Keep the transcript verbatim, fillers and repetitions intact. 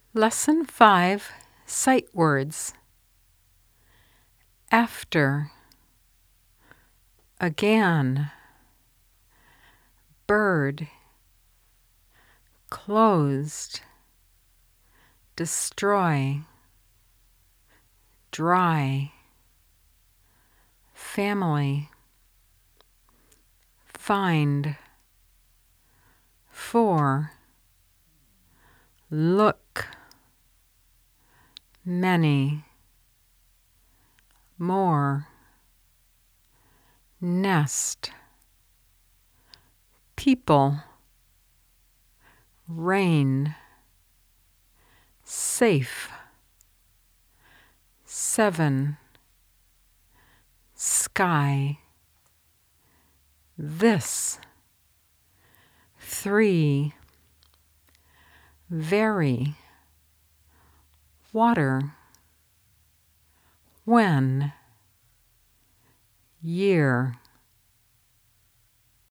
Lesson five, Sight Words. After, again, bird, closed, destroy, dry, family, find, for, look, many, more, nest, people, rain, safe, seven, sky, this, three, very, water, when, year.